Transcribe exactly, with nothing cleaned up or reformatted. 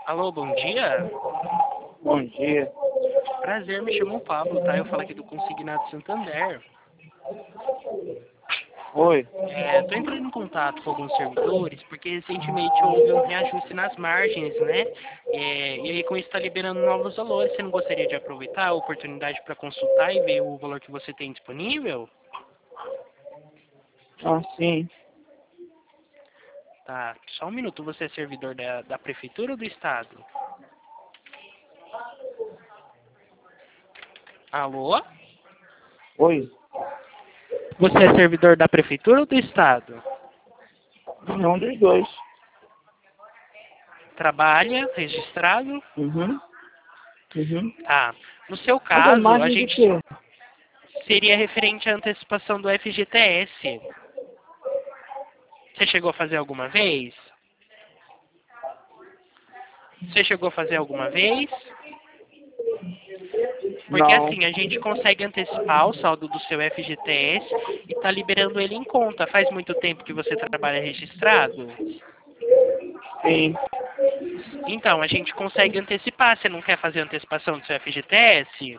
Alô, bom dia. Bom dia. Prazer, me chamo Pablo, tá? Eu falo aqui do Consignado Santander. Oi. É, tô entrando em contato com alguns servidores porque recentemente houve um reajuste nas margens, né? É, e aí com isso está liberando novos valores. Você não gostaria de aproveitar a oportunidade para consultar e ver o valor que você tem disponível? Ah, sim. Tá, só um minuto. Você é servidor da, da prefeitura ou do estado? Alô? Oi. Você é servidor da prefeitura ou do estado? Nenhum dos dois. Trabalha, registrado? Uhum. Uhum. Tá. No seu Mas a caso, a margem de gente quê? seria referente à antecipação do F G T S. Você chegou a fazer alguma vez? Você chegou a fazer alguma vez? Porque Não. assim, a gente consegue antecipar o saldo do seu F G T S e está liberando ele em conta. Faz muito tempo que você trabalha registrado? Sim. Então, a gente consegue antecipar. Você não quer fazer antecipação do seu F G T S?